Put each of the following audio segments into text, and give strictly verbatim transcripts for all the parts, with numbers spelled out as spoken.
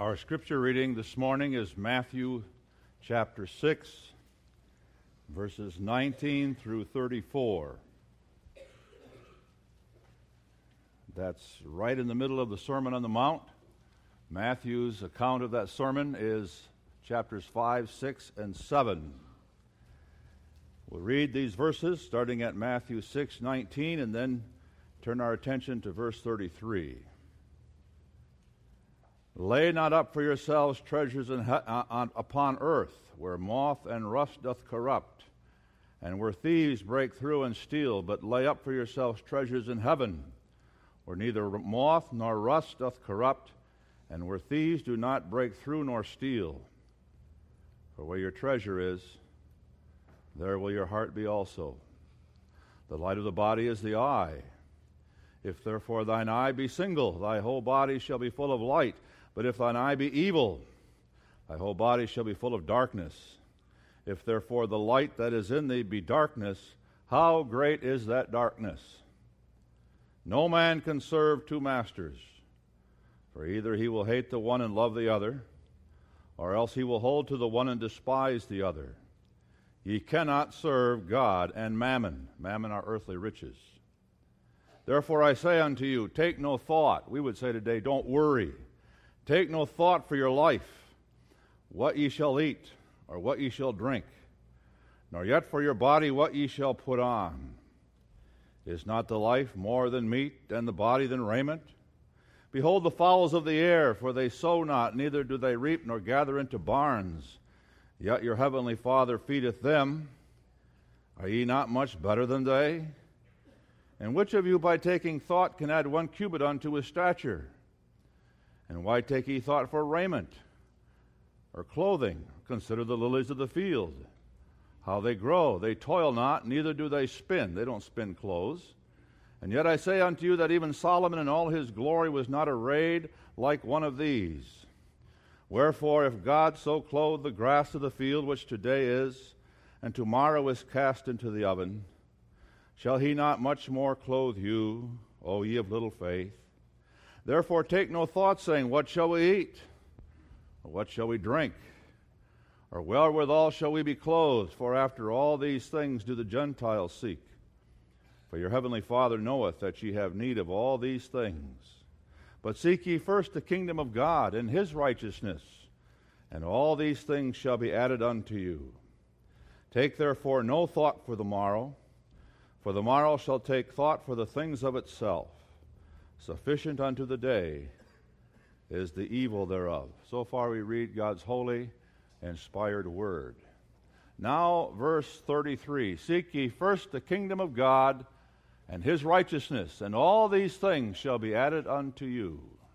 Our scripture reading this morning is Matthew chapter six, verses nineteen through thirty-four. That's right in the middle of the Sermon on the Mount. Matthew's account of that sermon is chapters five, six, and seven. We'll read these verses starting at Matthew six nineteen and then turn our attention to verse thirty-three. Lay not up for yourselves treasures in he- on, upon earth, where moth and rust doth corrupt, and where thieves break through and steal, but lay up for yourselves treasures in heaven, where neither moth nor rust doth corrupt, and where thieves do not break through nor steal. For where your treasure is, there will your heart be also. The light of the body is the eye. If therefore thine eye be single, thy whole body shall be full of light. But if thine eye be evil, thy whole body shall be full of darkness. If therefore the light that is in thee be darkness, how great is that darkness? No man can serve two masters, for either he will hate the one and love the other, or else he will hold to the one and despise the other. Ye cannot serve God and mammon. Mammon are earthly riches. Therefore I say unto you, take no thought. We would say today, don't worry. Take no thought for your life, what ye shall eat, or what ye shall drink, nor yet for your body what ye shall put on. Is not the life more than meat, and the body than raiment? Behold the fowls of the air, for they sow not, neither do they reap, nor gather into barns, yet your heavenly Father feedeth them. Are ye not much better than they? And which of you by taking thought can add one cubit unto his stature? And why take ye thought for raiment or clothing? Consider the lilies of the field, how they grow. They toil not, neither do they spin. They don't spin clothes. And yet I say unto you that even Solomon in all his glory was not arrayed like one of these. Wherefore, if God so clothe the grass of the field, which today is, and tomorrow is cast into the oven, shall he not much more clothe you, O ye of little faith? Therefore take no thought, saying, what shall we eat? Or what shall we drink? Or wherewithal shall we be clothed? For after all these things do the Gentiles seek. For your heavenly Father knoweth that ye have need of all these things. But seek ye first the kingdom of God and his righteousness, and all these things shall be added unto you. Take therefore no thought for the morrow, for the morrow shall take thought for the things of itself. Sufficient unto the day is the evil thereof. So far we read God's holy, inspired word. Now, verse thirty-three. Seek ye first the kingdom of God and his righteousness, and all these things shall be added unto you.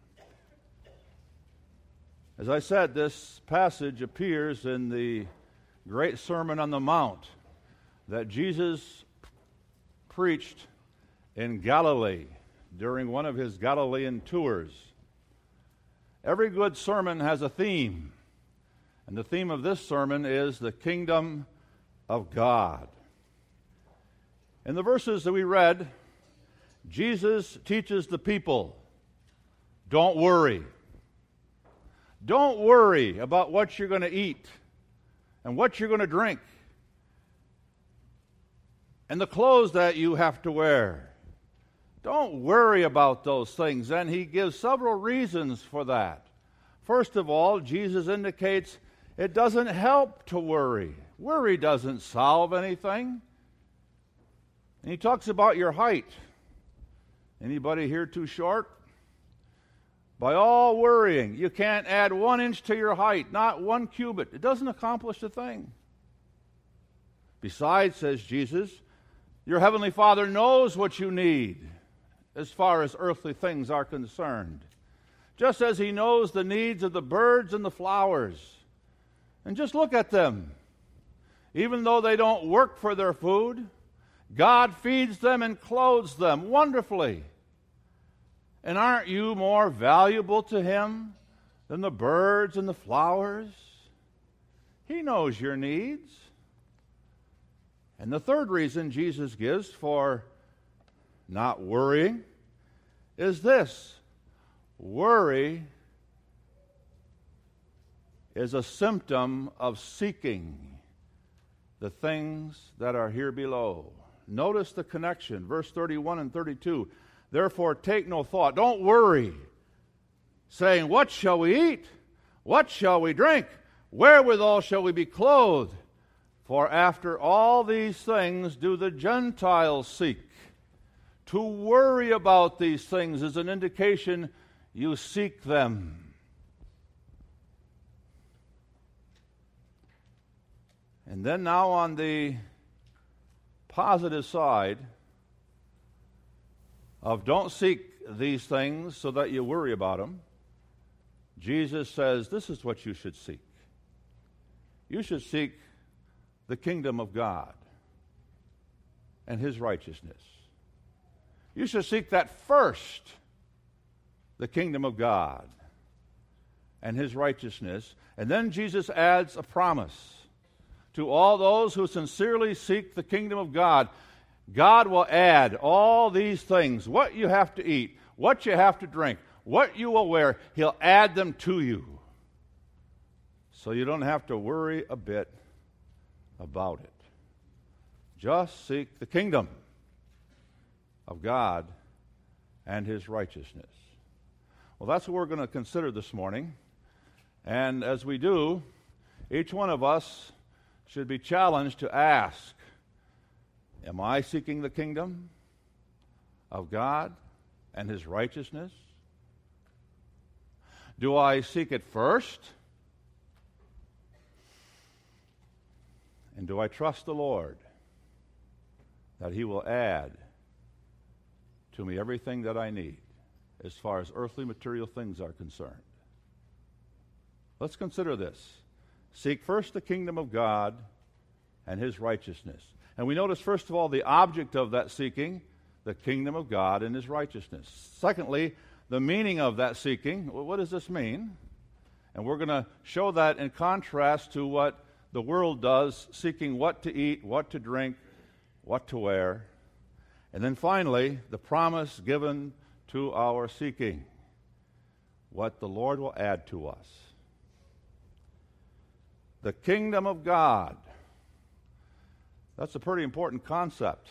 As I said, this passage appears in the great Sermon on the Mount that Jesus preached in Galilee during one of his Galilean tours. Every good sermon has a theme, and the theme of this sermon is the kingdom of God. In the verses that we read, Jesus teaches the people, don't worry. Don't worry about what you're going to eat and what you're going to drink and the clothes that you have to wear. Don't worry about those things. And he gives several reasons for that. First of all, Jesus indicates it doesn't help to worry. Worry doesn't solve anything. And he talks about your height. Anybody here too short? By all worrying, you can't add one inch to your height, not one cubit. It doesn't accomplish a thing. Besides, says Jesus, your heavenly Father knows what you need as far as earthly things are concerned, just as he knows the needs of the birds and the flowers. And just look at them. Even though they don't work for their food, God feeds them and clothes them wonderfully. And aren't you more valuable to him than the birds and the flowers? He knows your needs. And the third reason Jesus gives for not worrying is this: worry is a symptom of seeking the things that are here below. Notice the connection, verse thirty-one and thirty-two. Therefore, take no thought. Don't worry, saying, what shall we eat? What shall we drink? Wherewithal shall we be clothed? For after all these things do the Gentiles seek. To worry about these things is an indication you seek them. And then now on the positive side of don't seek these things so that you worry about them, Jesus says this is what you should seek. You should seek the kingdom of God and His righteousness. You should seek that first, the kingdom of God and His righteousness. And then Jesus adds a promise to all those who sincerely seek the kingdom of God. God will add all these things, what you have to eat, what you have to drink, what you will wear. He'll add them to you. So you don't have to worry a bit about it. Just seek the kingdom of God and His righteousness. Well, that's what we're going to consider this morning. And as we do, each one of us should be challenged to ask, am I seeking the kingdom of God and His righteousness? Do I seek it first? And do I trust the Lord that He will add to me everything that I need as far as earthly material things are concerned? Let's consider this. Seek first the kingdom of God and His righteousness. And we notice, first of all, the object of that seeking, the kingdom of God and His righteousness. Secondly, the meaning of that seeking. Well, what does this mean? And we're going to show that in contrast to what the world does, seeking what to eat, what to drink, what to wear. And then finally, the promise given to our seeking, what the Lord will add to us. The kingdom of God. That's a pretty important concept.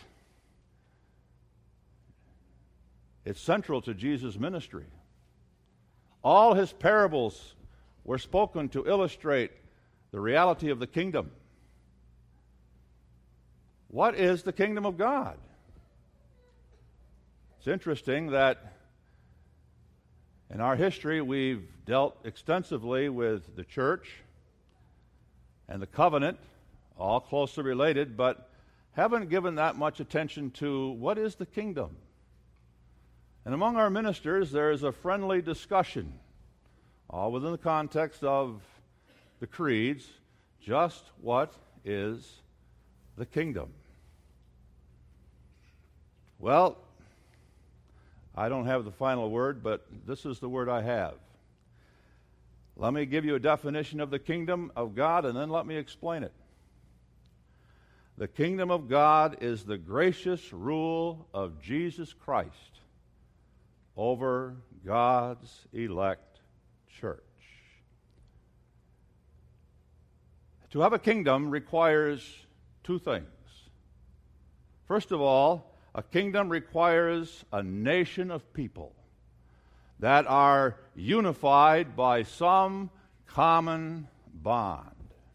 It's central to Jesus' ministry. All His parables were spoken to illustrate the reality of the kingdom. What is the kingdom of God? It's interesting that in our history we've dealt extensively with the church and the covenant, all closely related, but haven't given that much attention to what is the kingdom. And among our ministers, there is a friendly discussion, all within the context of the creeds, just what is the kingdom? Well, I don't have the final word, but this is the word I have. Let me give you a definition of the kingdom of God, and then let me explain it. The kingdom of God is the gracious rule of Jesus Christ over God's elect church. To have a kingdom requires two things. First of all, a kingdom requires a nation of people that are unified by some common bond.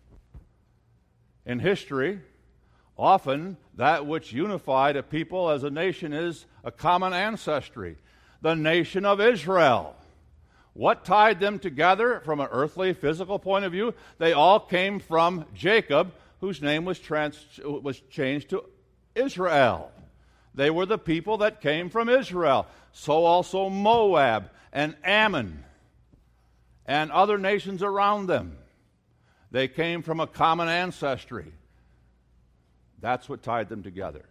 In history, often that which unified a people as a nation is a common ancestry, the nation of Israel. What tied them together from an earthly, physical point of view? They all came from Jacob, whose name was, trans- was changed to Israel. They were the people that came from Israel. So also Moab and Ammon and other nations around them. They came from a common ancestry. That's what tied them together.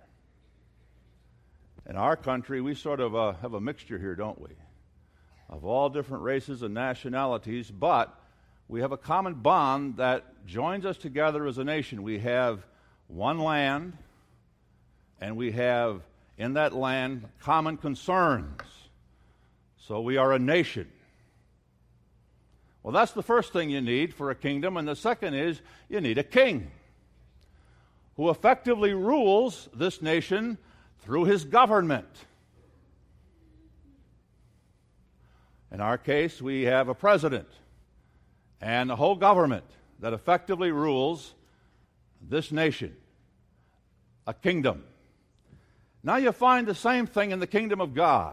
In our country, we sort of uh, have a mixture here, don't we? Of all different races and nationalities, but we have a common bond that joins us together as a nation. We have one land, and we have in that land common concerns. So we are a nation. Well, that's the first thing you need for a kingdom, and the second is you need a king who effectively rules this nation through his government. In our case, we have a president and a whole government that effectively rules this nation, a kingdom. Now you find the same thing in the kingdom of God.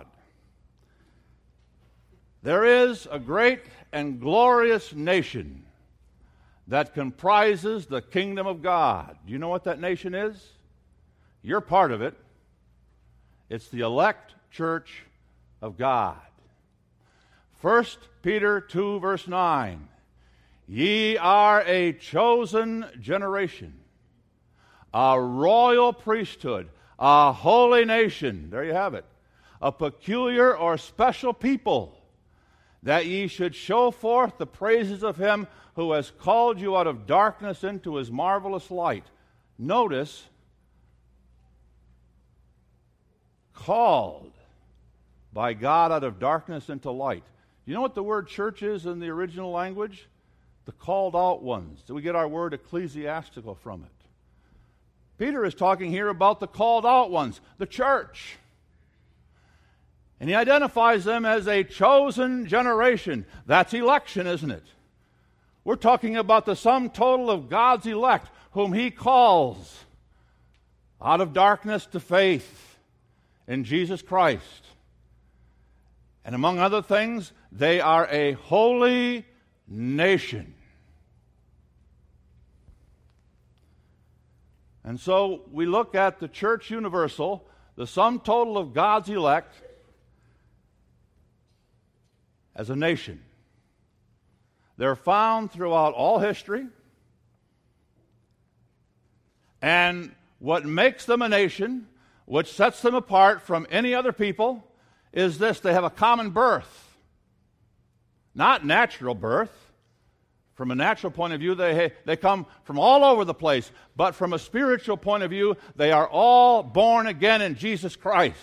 There is a great and glorious nation that comprises the kingdom of God. Do you know what that nation is? You're part of it. It's the elect church of God. First Peter two, verse nine. Ye are a chosen generation, a royal priesthood, a holy nation. There you have it. A peculiar or special people, that ye should show forth the praises of him who has called you out of darkness into his marvelous light. Notice, called by God out of darkness into light. You know what the word church is in the original language? The called out ones. So we get our word ecclesiastical from it. Peter is talking here about the called out ones, the church. And he identifies them as a chosen generation. That's election, isn't it? We're talking about the sum total of God's elect, whom he calls out of darkness to faith in Jesus Christ. And among other things, they are a holy nation. And so we look at the church universal, the sum total of God's elect, as a nation. They're found throughout all history. And what makes them a nation, which sets them apart from any other people, is this: they have a common birth. Not natural birth. From a natural point of view, they, they come from all over the place. But from a spiritual point of view, they are all born again in Jesus Christ.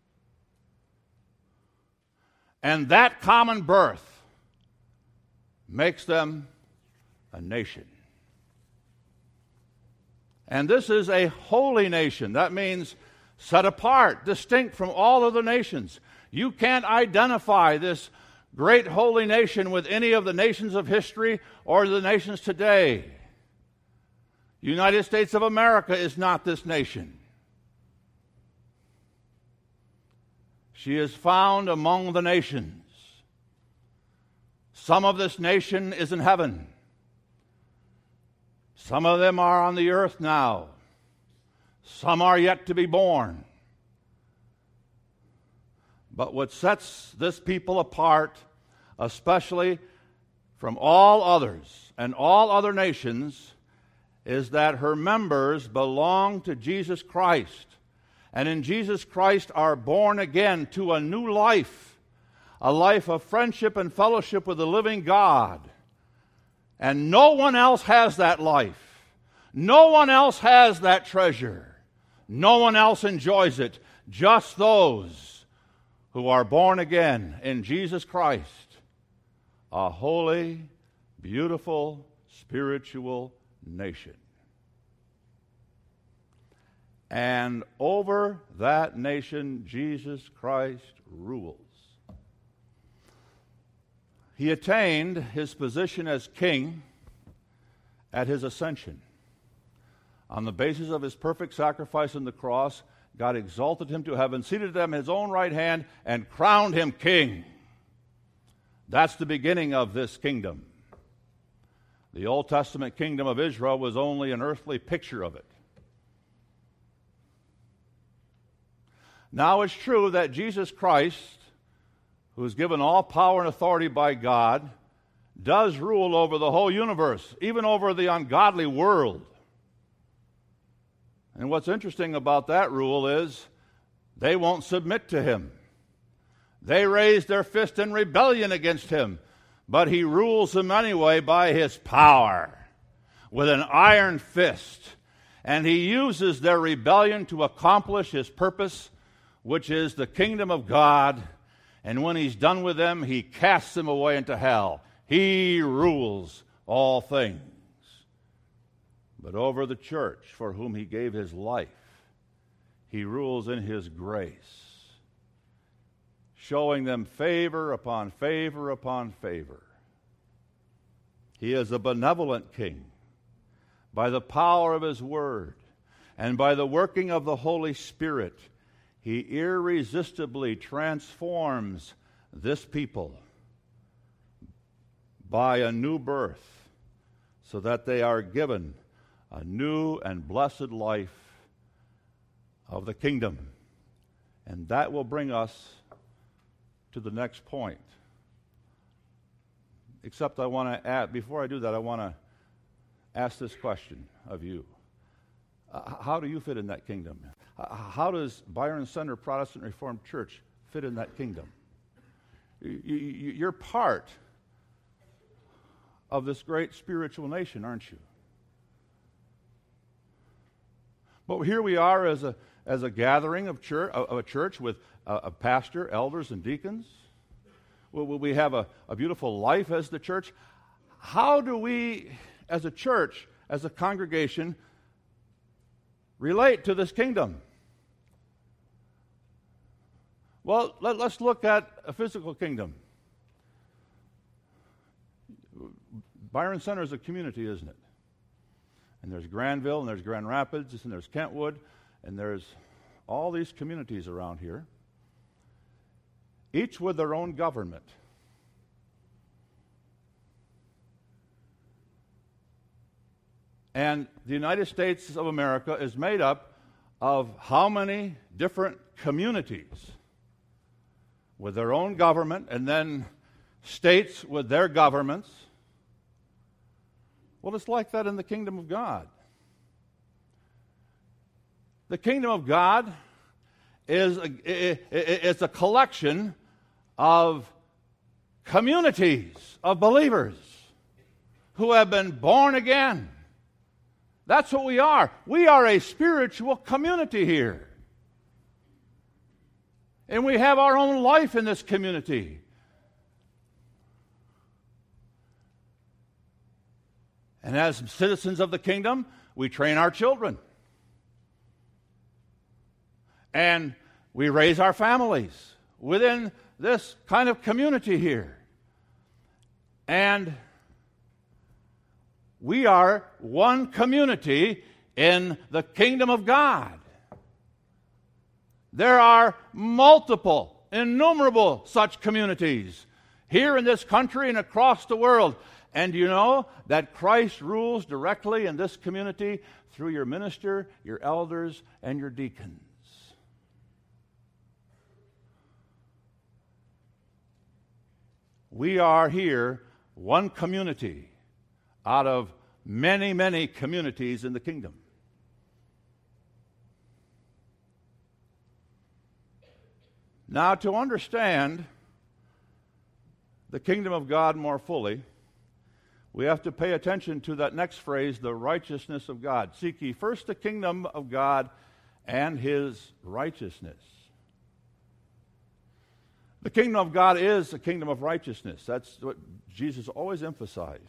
And that common birth makes them a nation. And this is a holy nation. That means set apart, distinct from all other nations. You can't identify this great holy nation with any of the nations of history or the nations today. The United States of America is not this nation. She is found among the nations. Some of this nation is in heaven. Some of them are on the earth now. Some are yet to be born. But what sets this people apart, especially from all others and all other nations, is that her members belong to Jesus Christ. And in Jesus Christ are born again to a new life, a life of friendship and fellowship with the living God. And no one else has that life. No one else has that treasure. No one else enjoys it. Just those who are born again in Jesus Christ, a holy, beautiful, spiritual nation. And over that nation, Jesus Christ rules. He attained his position as king at his ascension. On the basis of his perfect sacrifice on the cross, God exalted him to heaven, seated him at his own right hand, and crowned him king. That's the beginning of this kingdom. The Old Testament kingdom of Israel was only an earthly picture of it. Now it's true that Jesus Christ, who is given all power and authority by God, does rule over the whole universe, even over the ungodly world. And what's interesting about that rule is they won't submit to him. They raise their fist in rebellion against him, but he rules them anyway by his power, with an iron fist. And he uses their rebellion to accomplish his purpose, which is the kingdom of God. And when he's done with them, he casts them away into hell. He rules all things. But over the church, for whom he gave his life, he rules in his grace, showing them favor upon favor upon favor. He is a benevolent king. By the power of his word and by the working of the Holy Spirit, he irresistibly transforms this people by a new birth, so that they are given a new and blessed life of the kingdom. And that will bring us to the next point. Except I want to add, before I do that, I want to ask this question of you. Uh, how do you fit in that kingdom? Uh, how does Byron Center Protestant Reformed Church fit in that kingdom? You, you, you're part of this great spiritual nation, aren't you? But here we are as a as a gathering of church of a church with a, a pastor, elders, and deacons. Will we have a, a beautiful life as the church? How do we, as a church, as a congregation, relate to this kingdom? Well, let, let's look at a physical kingdom. Byron Center is a community, isn't it? And there's Granville, and there's Grand Rapids, and there's Kentwood, and there's all these communities around here, each with their own government. And the United States of America is made up of how many different communities with their own government, and then states with their governments? Well, it's like that in the kingdom of God. The kingdom of God is a, it's a collection of communities of believers who have been born again. That's what we are. We are a spiritual community here. And we have our own life in this community. And as citizens of the kingdom, we train our children. And we raise our families within this kind of community here. And we are one community in the kingdom of God. There are multiple, innumerable such communities here in this country and across the world. And you know that Christ rules directly in this community through your minister, your elders, and your deacons. We are here one community out of many, many communities in the kingdom. Now, to understand the kingdom of God more fully, we have to pay attention to that next phrase, the righteousness of God. Seek ye first the kingdom of God and his righteousness. The kingdom of God is a kingdom of righteousness. That's what Jesus always emphasized.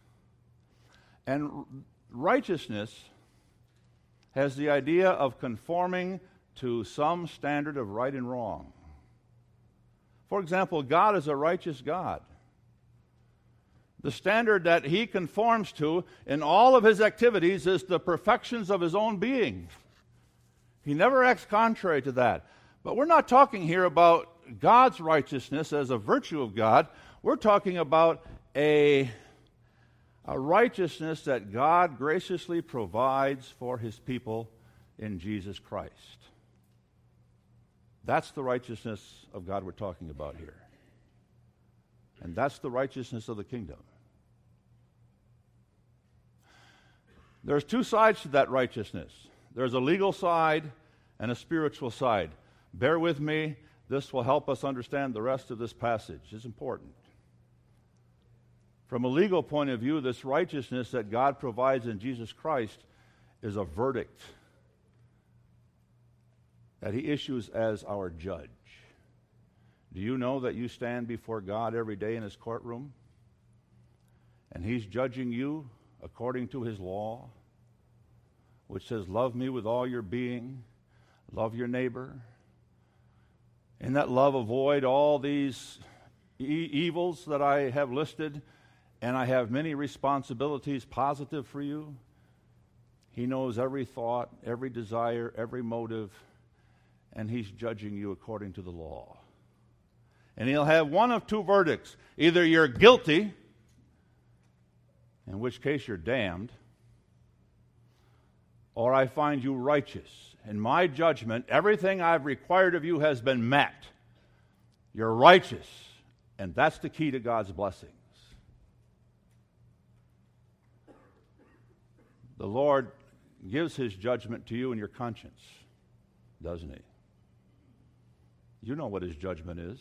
And righteousness has the idea of conforming to some standard of right and wrong. For example, God is a righteous God. The standard that he conforms to in all of his activities is the perfections of his own being. He never acts contrary to that. But we're not talking here about God's righteousness as a virtue of God. We're talking about a, a righteousness that God graciously provides for his people in Jesus Christ. That's the righteousness of God we're talking about here. And that's the righteousness of the kingdom. There's two sides to that righteousness. There's a legal side and a spiritual side. Bear with me. This will help us understand the rest of this passage. It's important. From a legal point of view, this righteousness that God provides in Jesus Christ is a verdict that he issues as our judge. Do you know that you stand before God every day in his courtroom? And he's judging you according to his law, which says, love me with all your being, love your neighbor. In that love, avoid all these e- evils that I have listed, and I have many responsibilities positive for you. He knows every thought, every desire, every motive, and he's judging you according to the law. And he'll have one of two verdicts. Either you're guilty, in which case you're damned, or I find you righteous. In my judgment, everything I've required of you has been met. You're righteous, and that's the key to God's blessings. The Lord gives his judgment to you in your conscience, doesn't he? You know what his judgment is.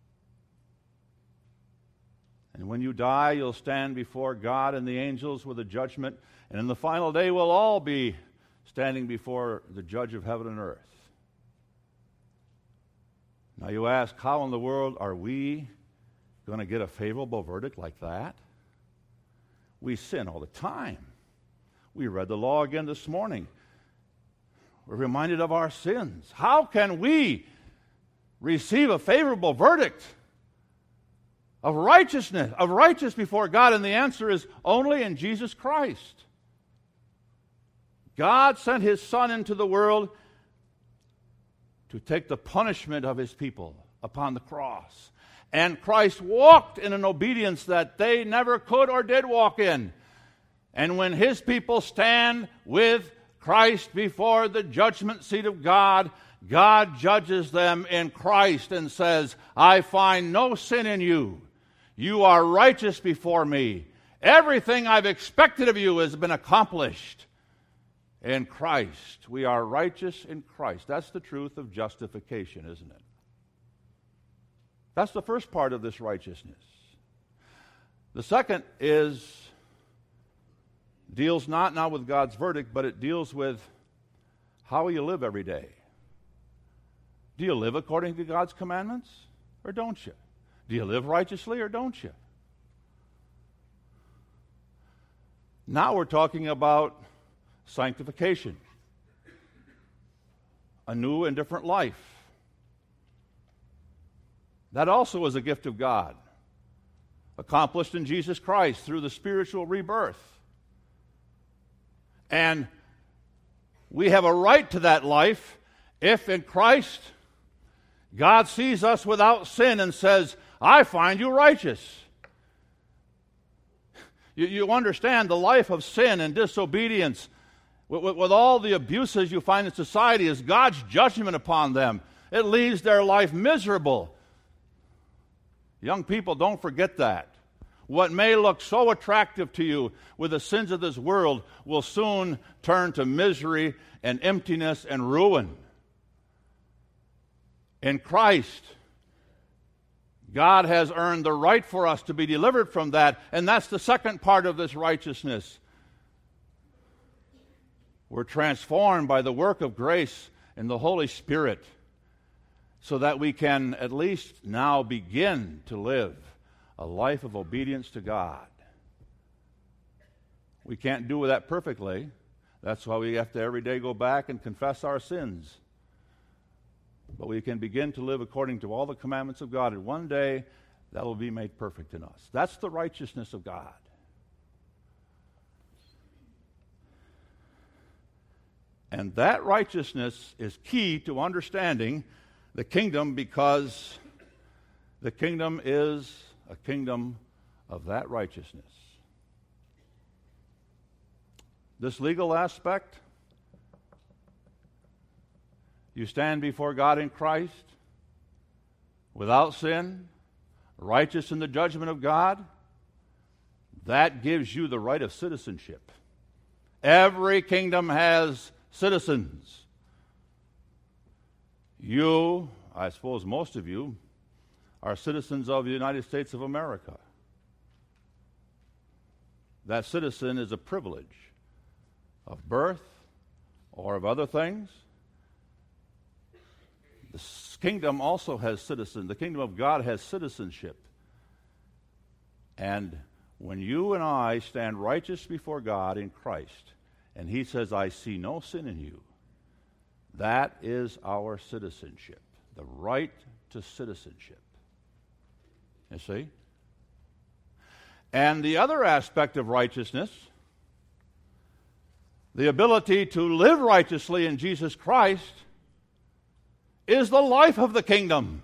And when you die, you'll stand before God and the angels with a judgment, and in the final day we'll all be standing before the judge of heaven and earth. Now you ask, how in the world are we going to get a favorable verdict like that? We sin all the time. We read the law again this morning. We're reminded of our sins. How can we receive a favorable verdict of righteousness, of righteous before God? And the answer is only in Jesus Christ. God sent his Son into the world to take the punishment of his people upon the cross. And Christ walked in an obedience that they never could or did walk in. And when his people stand with Christ before the judgment seat of God, God judges them in Christ and says, I find no sin in you. You are righteous before me. Everything I've expected of you has been accomplished in Christ. We are righteous in Christ. That's the truth of justification, isn't it? That's the first part of this righteousness. The second is deals not now with God's verdict, but it deals with how you live every day. Do you live according to God's commandments or don't you? Do you live righteously or don't you? Now we're talking about sanctification, a new and different life. That also is a gift of God, accomplished in Jesus Christ through the spiritual rebirth. And we have a right to that life if in Christ God sees us without sin and says, I find you righteous. You, you understand the life of sin and disobedience with, with, with all the abuses you find in society is God's judgment upon them. It leaves their life miserable. Young people, don't forget that. What may look so attractive to you with the sins of this world will soon turn to misery and emptiness and ruin. In Christ, God has earned the right for us to be delivered from that, and that's the second part of this righteousness. We're transformed by the work of grace in the Holy Spirit so that we can at least now begin to live a life of obedience to God. We can't do that perfectly. That's why we have to every day go back and confess our sins. But we can begin to live according to all the commandments of God, and one day that will be made perfect in us. That's the righteousness of God. And that righteousness is key to understanding the kingdom, because the kingdom is a kingdom of that righteousness. This legal aspect, you stand before God in Christ without sin, righteous in the judgment of God. That gives you the right of citizenship. Every kingdom has citizens. You, I suppose most of you, are citizens of the United States of America. That citizen is a privilege of birth or of other things. The kingdom also has citizens. The kingdom of God has citizenship. And When you and I stand righteous before God in Christ, and he says, I see no sin in you, that is our citizenship, the right to citizenship. You see? And the other aspect of righteousness, the ability to live righteously in Jesus Christ, is the life of the kingdom.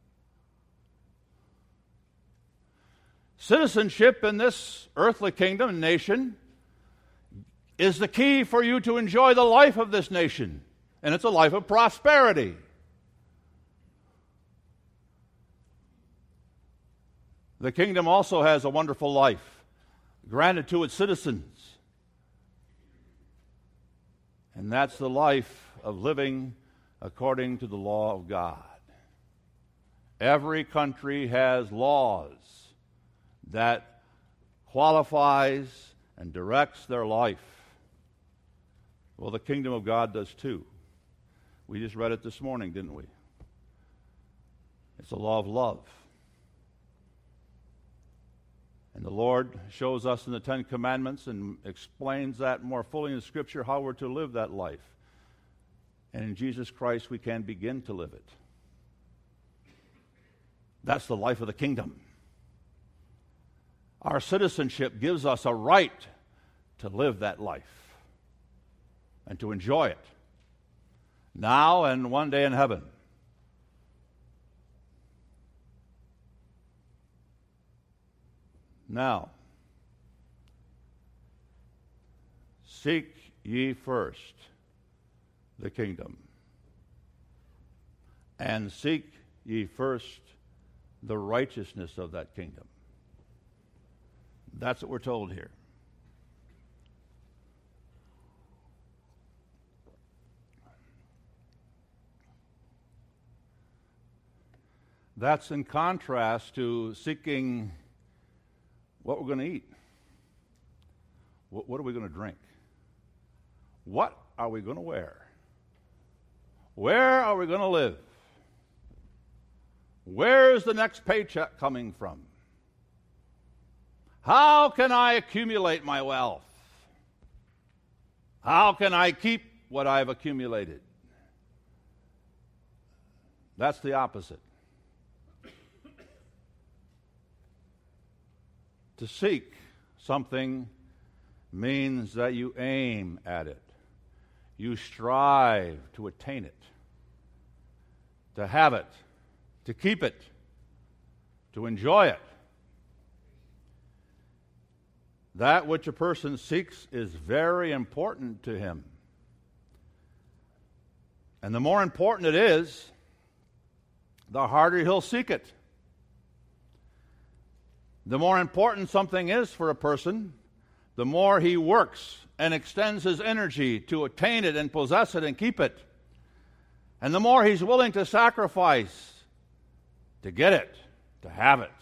Citizenship in this earthly kingdom and nation is the key for you to enjoy the life of this nation. And it's a life of prosperity. The kingdom also has a wonderful life granted to its citizens. And that's the life of living according to the law of God. Every country has laws that qualifies and directs their life. Well, the kingdom of God does too. We just read it this morning, didn't we? It's the law of love. And the Lord shows us in the Ten Commandments and explains that more fully in the Scripture how we're to live that life. And in Jesus Christ we can begin to live it. That's the life of the kingdom. Our citizenship gives us a right to live that life and to enjoy it now and one day in heaven. Now, seek ye first the kingdom, and seek ye first the righteousness of that kingdom. That's what we're told here. That's in contrast to seeking what we're going to eat. What, what are we going to drink? What are we going to wear? Where are we going to live? Where's the next paycheck coming from? How can I accumulate my wealth? How can I keep what I've accumulated? That's the opposite. To seek something means that you aim at it. You strive to attain it, to have it, to keep it, to enjoy it. That which a person seeks is very important to him. And the more important it is, the harder he'll seek it. The more important something is for a person, the more he works and extends his energy to attain it and possess it and keep it. And the more he's willing to sacrifice to get it, to have it.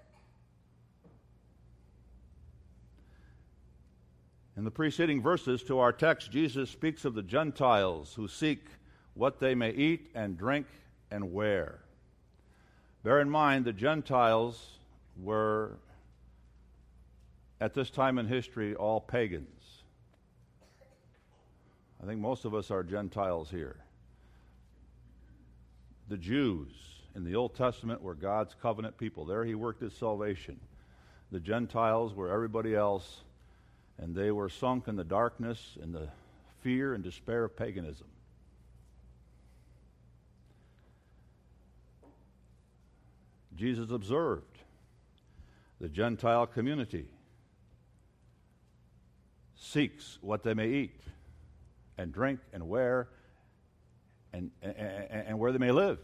In the preceding verses to our text, Jesus speaks of the Gentiles who seek what they may eat and drink and wear. Bear in mind, the Gentiles were, at this time in history, all pagans. I think most of us are Gentiles here. The Jews in the Old Testament were God's covenant people. There he worked his salvation. The Gentiles were everybody else, and they were sunk in the darkness and the fear and despair of paganism. Jesus observed the Gentile community seeks what they may eat and drink and wear and, and, and where they may live.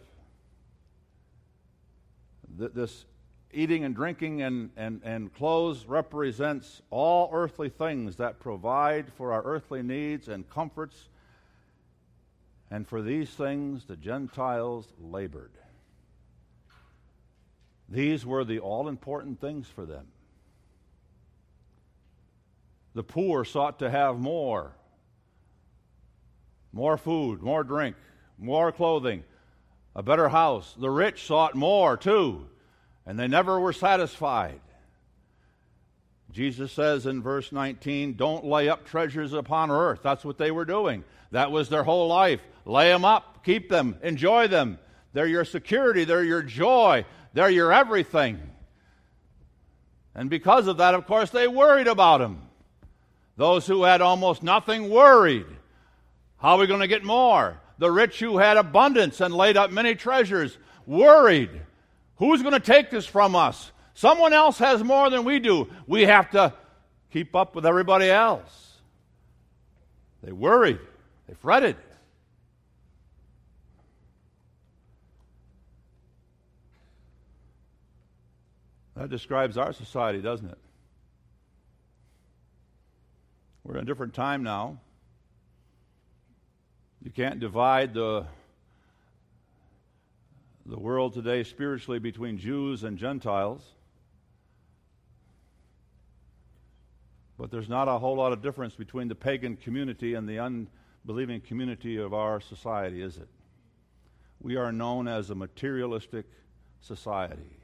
This eating and drinking and, and, and clothes represents all earthly things that provide for our earthly needs and comforts. And for these things the Gentiles labored. These were the all-important things for them. The poor sought to have more. More food, more drink, more clothing, a better house. The rich sought more too, and they never were satisfied. Jesus says in verse nineteen, don't lay up treasures upon earth. That's what they were doing. That was their whole life. Lay them up, keep them, enjoy them. They're your security, they're your joy, they're your everything. And because of that, of course, they worried about them. Those who had almost nothing worried. How are we going to get more? The rich who had abundance and laid up many treasures worried. Who's going to take this from us? Someone else has more than we do. We have to keep up with everybody else. They worried. They fretted. That describes our society, doesn't it? We're in a different time now. You can't divide the, the world today spiritually between Jews and Gentiles. But there's not a whole lot of difference between the pagan community and the unbelieving community of our society, is it? We are known as a materialistic society.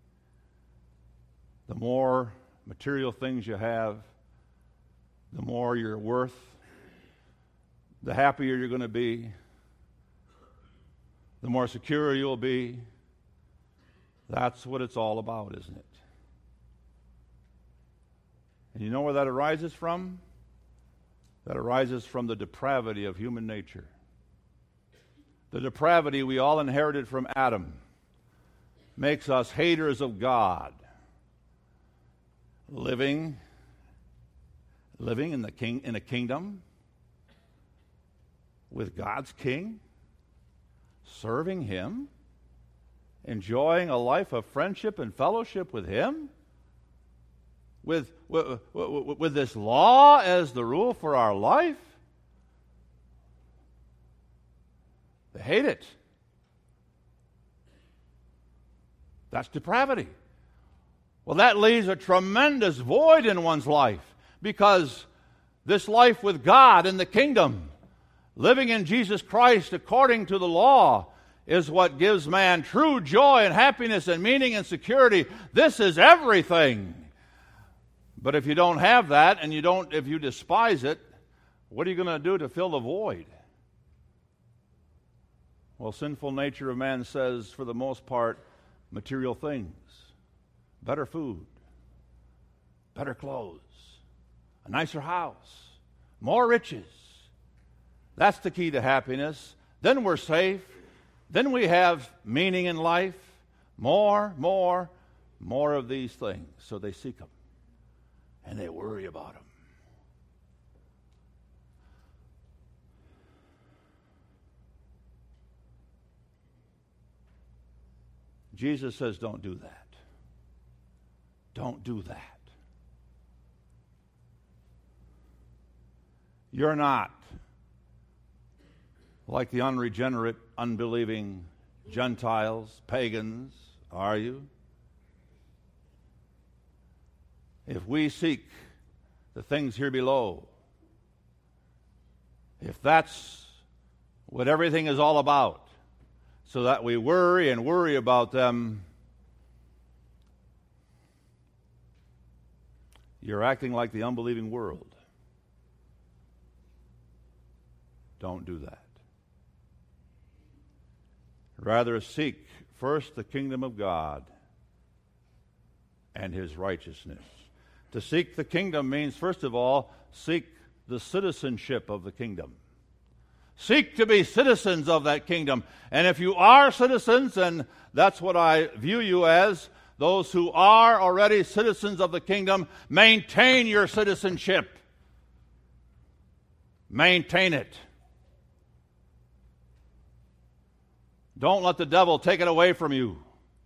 The more material things you have, the more you're worth, the happier you're going to be, the more secure you'll be. That's what it's all about, isn't it? And you know where that arises from? That arises from the depravity of human nature. The depravity we all inherited from Adam makes us haters of God. Living, living in the king in a kingdom with God's king, serving him, enjoying a life of friendship and fellowship with him, with, with, with, with this law as the rule for our life. They hate it. That's depravity. Well, that leaves a tremendous void in one's life, because this life with God in the kingdom, living in Jesus Christ according to the law, is what gives man true joy and happiness and meaning and security. This is everything. But if you don't have that, and you don't, if you despise it, what are you going to do to fill the void? Well, sinful nature of man says, for the most part, material things. Better food, better clothes, a nicer house, more riches. That's the key to happiness. Then we're safe. Then we have meaning in life. More, more, more of these things. So they seek them, and they worry about them. Jesus says, don't do that. Don't do that. You're not like the unregenerate, unbelieving Gentiles, pagans, are you? If we seek the things here below, if that's what everything is all about, so that we worry and worry about them, you're acting like the unbelieving world. Don't do that. Rather, seek first the kingdom of God and his righteousness. To seek the kingdom means, first of all, seek the citizenship of the kingdom. Seek to be citizens of that kingdom. And if you are citizens, and that's what I view you as, those who are already citizens of the kingdom, maintain your citizenship. Maintain it. Don't let the devil take it away from you.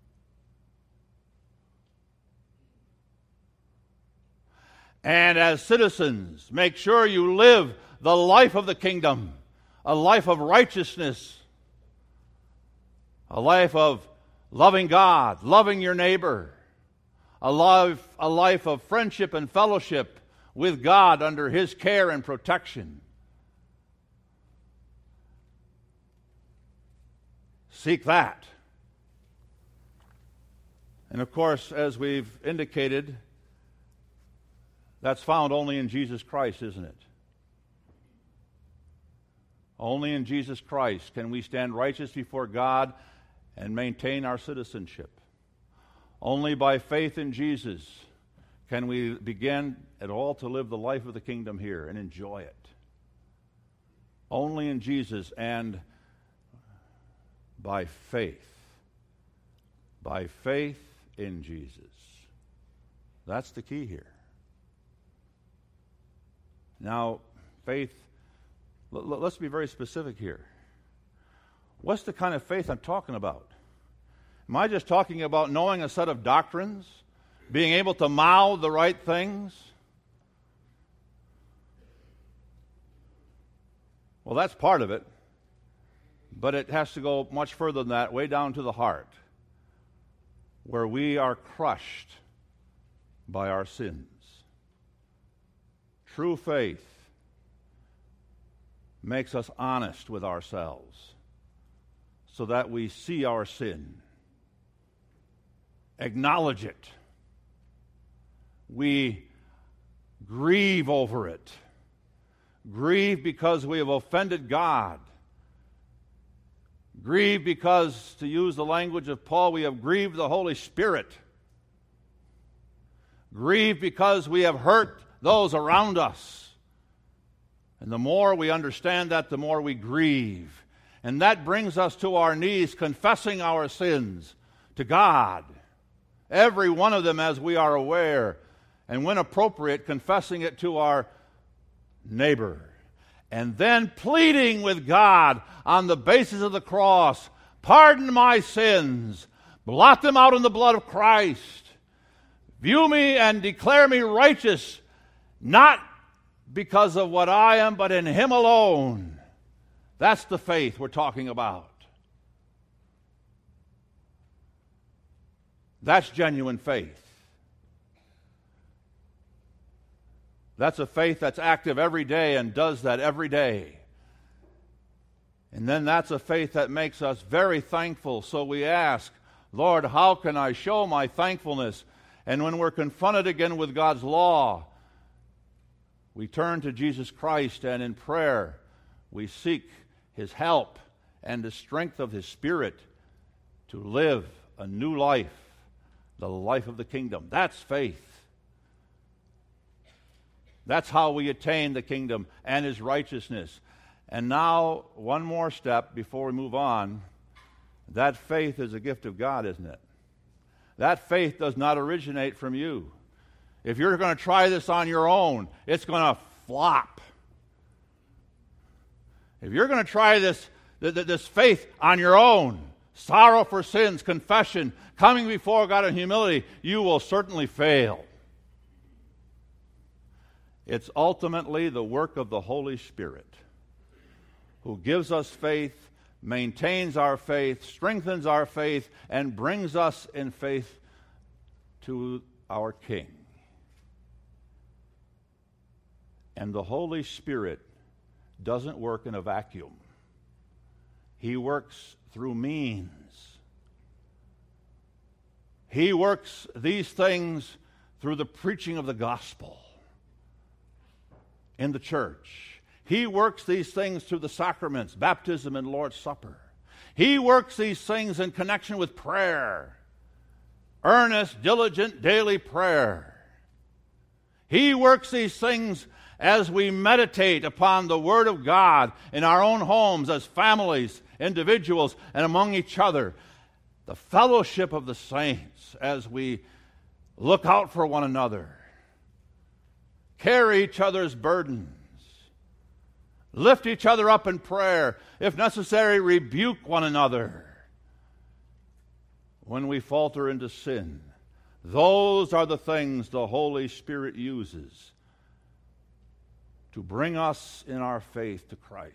And as citizens, make sure you live the life of the kingdom, a life of righteousness, a life of loving God, loving your neighbor, a life, a life of friendship and fellowship with God under his care and protection. Seek that. And of course, as we've indicated, That's found only in Jesus Christ, isn't it? Only in Jesus Christ can we stand righteous before God and maintain our citizenship. Only by faith in Jesus can we begin at all to live the life of the kingdom here and enjoy it. Only in Jesus and by faith. By faith in Jesus. That's the key here. Now, faith, l- l- let's be very specific here. What's the kind of faith I'm talking about? Am I just talking about knowing a set of doctrines? Being able to mouth the right things? Well, that's part of it. But it has to go much further than that, way down to the heart, where we are crushed by our sins. True faith makes us honest with ourselves so that we see our sin, acknowledge it, we grieve over it, grieve because we have offended God, grieve because, to use the language of Paul, we have grieved the Holy Spirit, grieve because we have hurt those around us. And the more we understand that, the more we grieve. And that brings us to our knees, confessing our sins to God, every one of them as we are aware, and when appropriate, confessing it to our neighbor. And then pleading with God on the basis of the cross, pardon my sins, blot them out in the blood of Christ, view me and declare me righteous, not because of what I am, but in Him alone. That's the faith we're talking about. That's genuine faith. That's a faith that's active every day and does that every day. And then that's a faith that makes us very thankful. So we ask, Lord, how can I show my thankfulness? And when we're confronted again with God's law, we turn to Jesus Christ, and in prayer we seek His help and the strength of His Spirit to live a new life, the life of the kingdom. That's faith. That's how we attain the kingdom and His righteousness. And now, one more step before we move on. That faith is a gift of God, isn't it? That faith does not originate from you. If you're going to try this on your own, it's going to flop. If you're going to try this, this faith on your own, sorrow for sins, confession, coming before God in humility, you will certainly fail. It's ultimately the work of the Holy Spirit who gives us faith, maintains our faith, strengthens our faith, and brings us in faith to our King. And the Holy Spirit doesn't work in a vacuum. He works through means. He works these things through the preaching of the gospel in the church. He works these things through the sacraments, baptism and Lord's Supper. He works these things in connection with prayer, earnest, diligent, daily prayer. He works these things as we meditate upon the Word of God in our own homes, as families, individuals, and among each other. The fellowship of the saints as we look out for one another, carry each other's burdens, lift each other up in prayer, if necessary, rebuke one another when we falter into sin. Those are the things the Holy Spirit uses to bring us in our faith to Christ,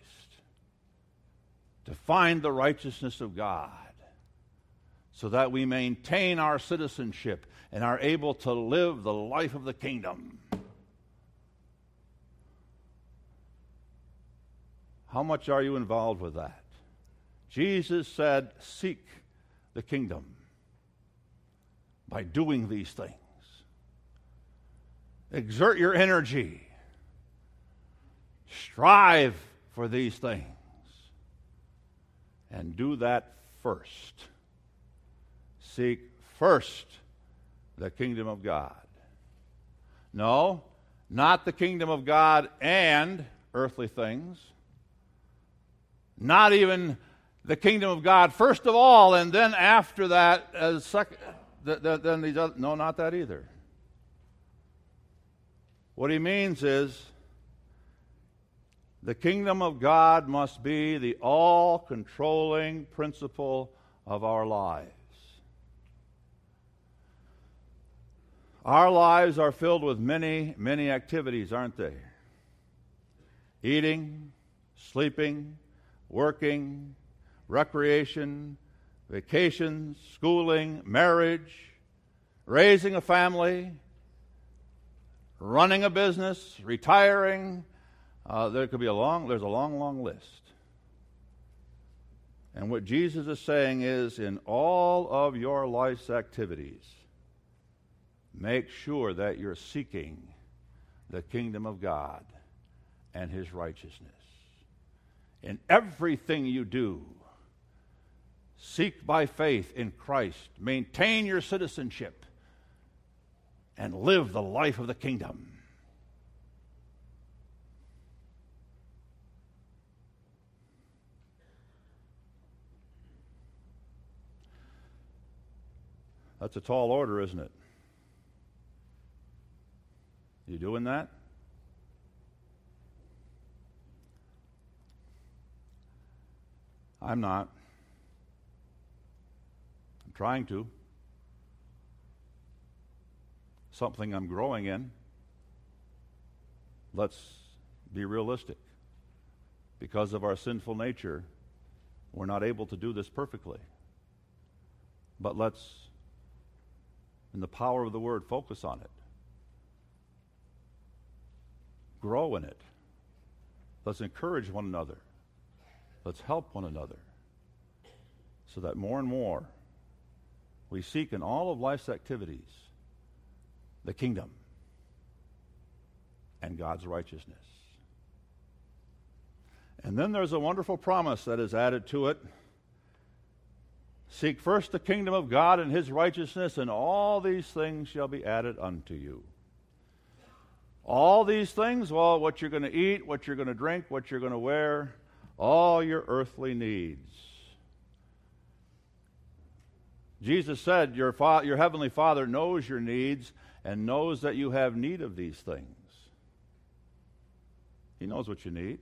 to find the righteousness of God, so that we maintain our citizenship and are able to live the life of the kingdom. How much are you involved with that? Jesus said, seek the kingdom by doing these things. exert your energy. Strive for these things. And do that first. Seek first the kingdom of God. No, not the kingdom of God and earthly things. Not even the kingdom of God first of all, and then after that, as second, then these other, no, not that either. What he means is the kingdom of God must be the all-controlling principle of our lives. Our lives are filled with many, many activities, aren't they? Eating, sleeping, working, recreation, vacations, schooling, marriage, raising a family, running a business, retiring. Uh, there could be a long, there's a long, long list. And what Jesus is saying is, in all of your life's activities, make sure that you're seeking the kingdom of God and His righteousness. In everything you do, seek by faith in Christ, maintain your citizenship, and live the life of the kingdom. That's a tall order, isn't it? You doing that? I'm not. I'm trying to. Something I'm growing in. Let's be realistic. Because of our sinful nature, we're not able to do this perfectly. But let's, in the power of the Word, focus on it. Grow in it. Let's encourage one another. Let's help one another so that more and more we seek in all of life's activities the kingdom and God's righteousness. And then there's a wonderful promise that is added to it. Seek first the kingdom of God and His righteousness, and all these things shall be added unto you. All these things, well, what you're going to eat, what you're going to drink, what you're going to wear, all your earthly needs. Jesus said, your, fa- your heavenly Father knows your needs and knows that you have need of these things. He knows what you need.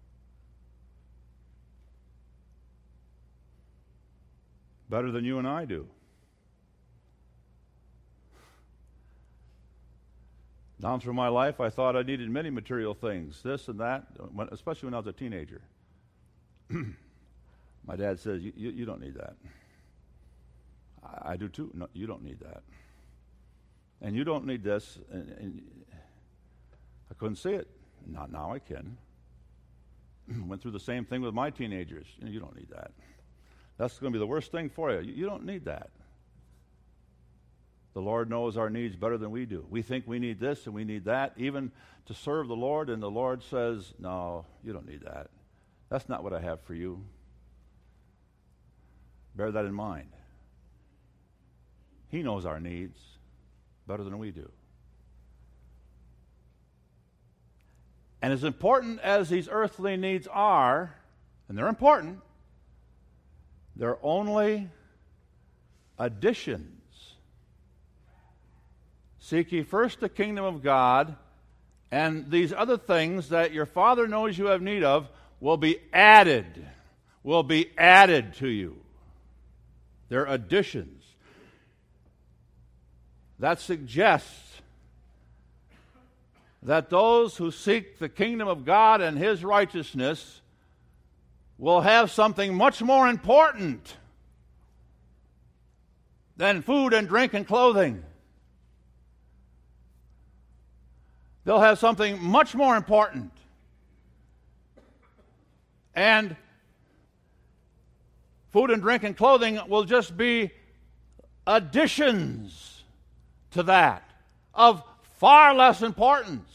Better than you and I do. Down through my life, I thought I needed many material things, this and that, when, especially when I was a teenager. My dad says, you, you, you don't need that. I, I do too. No, you don't need that. And you don't need this. And, and I couldn't see it. Not now I can. Went through the same thing with my teenagers. You know, you don't need that. That's going to be the worst thing for you. You, you don't need that. The Lord knows our needs better than we do. We think we need this and we need that, even to serve the Lord, and the Lord says, no, you don't need that. That's not what I have for you. Bear that in mind. He knows our needs better than we do. And as important as these earthly needs are, and they're important, they're only additions. Seek ye first the kingdom of God, and these other things that your Father knows you have need of will be added, will be added to you. They're additions. That suggests that those who seek the kingdom of God and His righteousness will have something much more important than food and drink and clothing. They'll have something much more important. And food and drink and clothing will just be additions to that, of far less importance.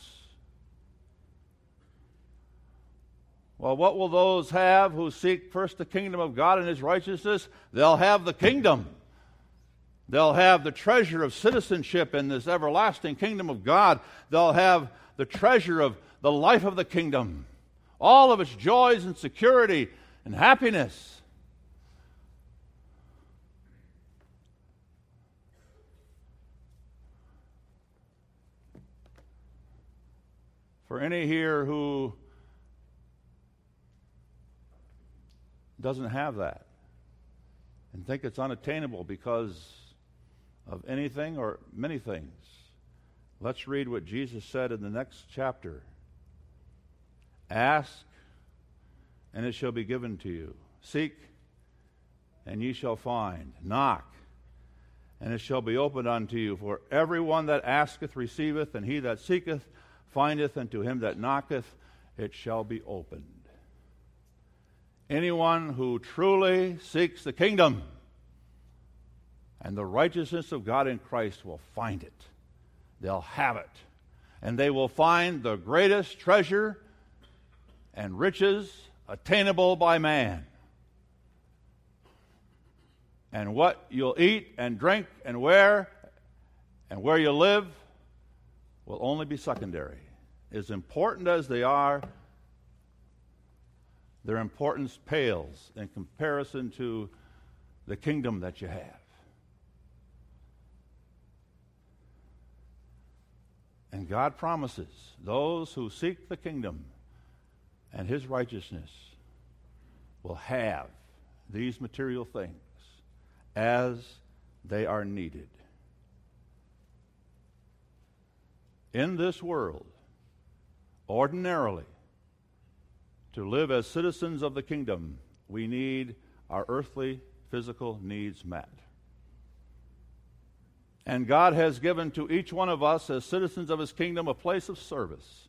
Well, what will those have who seek first the kingdom of God and his righteousness? They'll have the kingdom. They'll have the treasure of citizenship in this everlasting kingdom of God. They'll have the treasure of the life of the kingdom, all of its joys and security and happiness. For any here who doesn't have that and think it's unattainable because of anything or many things, let's read what Jesus said in the next chapter. Ask, and it shall be given to you. Seek, and ye shall find. Knock, and it shall be opened unto you. For everyone that asketh receiveth, and he that seeketh findeth, and to him that knocketh it shall be opened. Anyone who truly seeks the kingdom and the righteousness of God in Christ will find it. They'll have it. And they will find the greatest treasure and riches attainable by man. And what you'll eat and drink and wear and where you live will only be secondary. As important as they are, their importance pales in comparison to the kingdom that you have. And God promises those who seek the kingdom and his righteousness will have these material things as they are needed. In this world, ordinarily, to live as citizens of the kingdom, we need our earthly, physical needs met. And God has given to each one of us as citizens of his kingdom a place of service.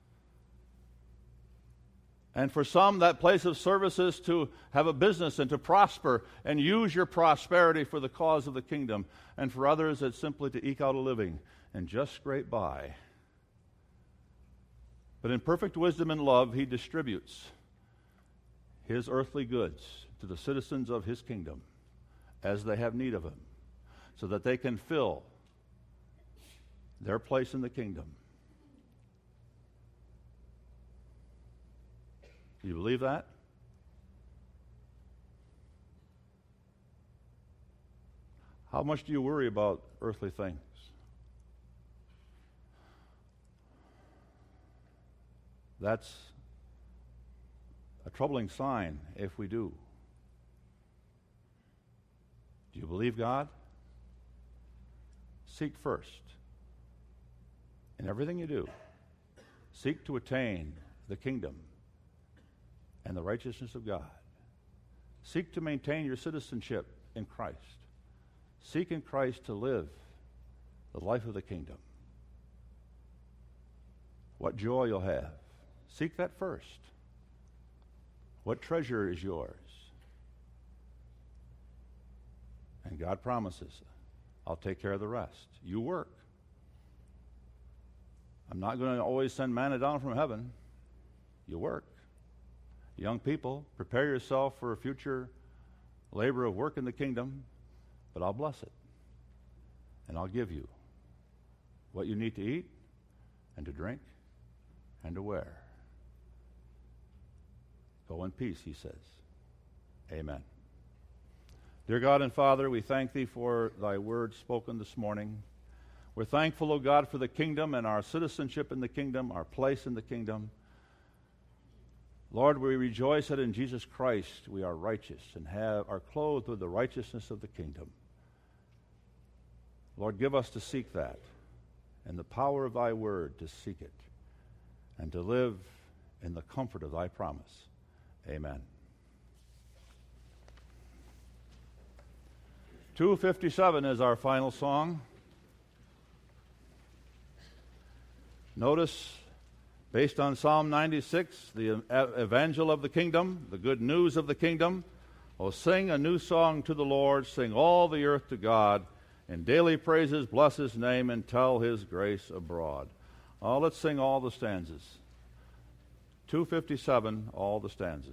And for some, that place of service is to have a business and to prosper and use your prosperity for the cause of the kingdom. And for others, it's simply to eke out a living and just scrape by. But in perfect wisdom and love, he distributes his earthly goods to the citizens of his kingdom as they have need of him, so that they can fill their place in the kingdom. Do you believe that? How much do you worry about earthly things? That's a troubling sign if we do. Do you believe God? Seek first. In everything you do, seek to attain the kingdom and the righteousness of God. Seek to maintain your citizenship in Christ. Seek in Christ to live the life of the kingdom. What joy you'll have. Seek that first. What treasure is yours? And God promises, I'll take care of the rest. You work. I'm not going to always send manna down from heaven. You work. Young people, prepare yourself for a future labor of work in the kingdom, but I'll bless it. And I'll give you what you need to eat and to drink and to wear. Go in peace, he says. Amen. Dear God and Father, we thank thee for thy word spoken this morning. We're thankful, O God, for the kingdom and our citizenship in the kingdom, our place in the kingdom. Lord, we rejoice that in Jesus Christ we are righteous and have are clothed with the righteousness of the kingdom. Lord, give us to seek that and the power of thy word to seek it and to live in the comfort of thy promise. Amen. two fifty-seven is our final song. Notice, based on Psalm ninety-six, the evangel of the kingdom, the good news of the kingdom. Oh, sing a new song to the Lord, sing all the earth to God, In daily praises, bless his name and tell his grace abroad. Uh, let's sing all the stanzas. two fifty-seven, all the stanzas.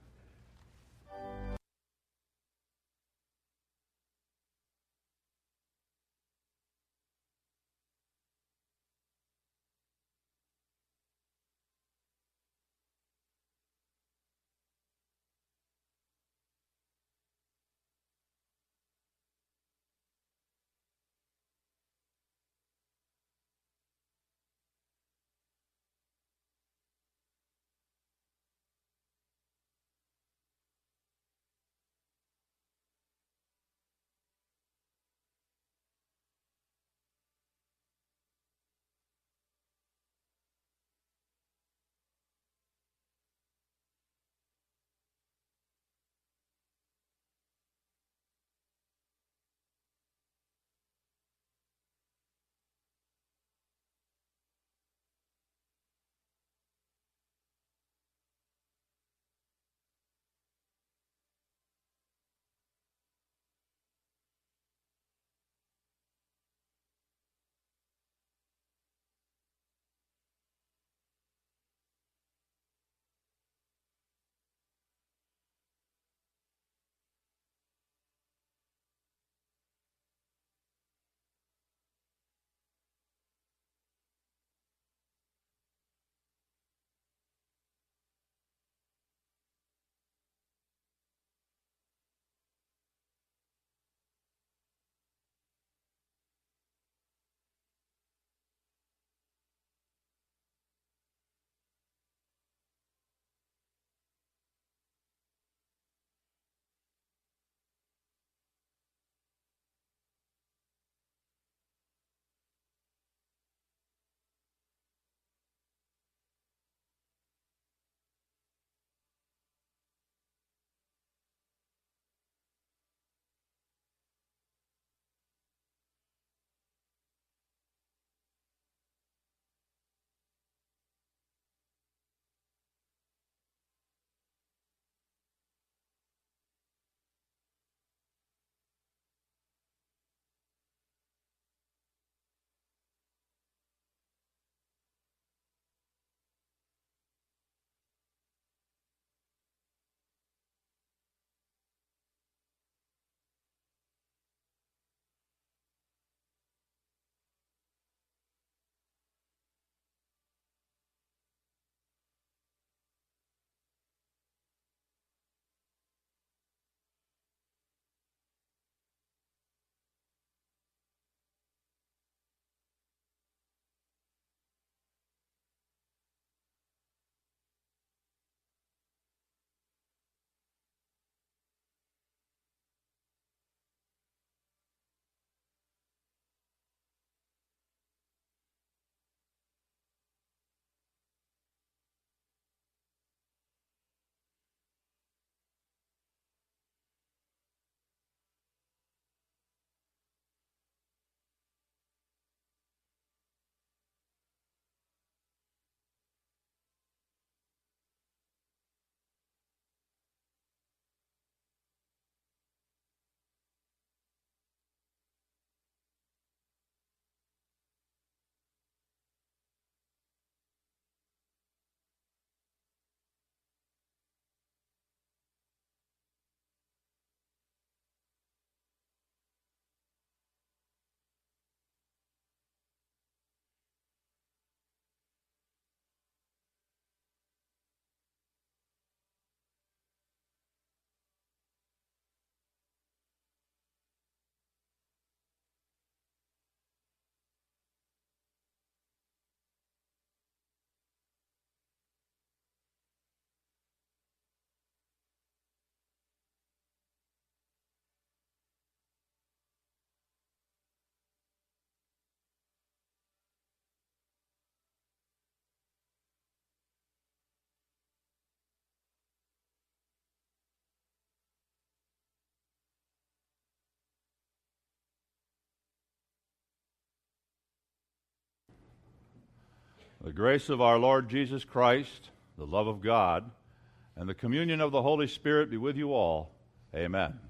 The grace of our Lord Jesus Christ, the love of God, and the communion of the Holy Spirit be with you all. Amen.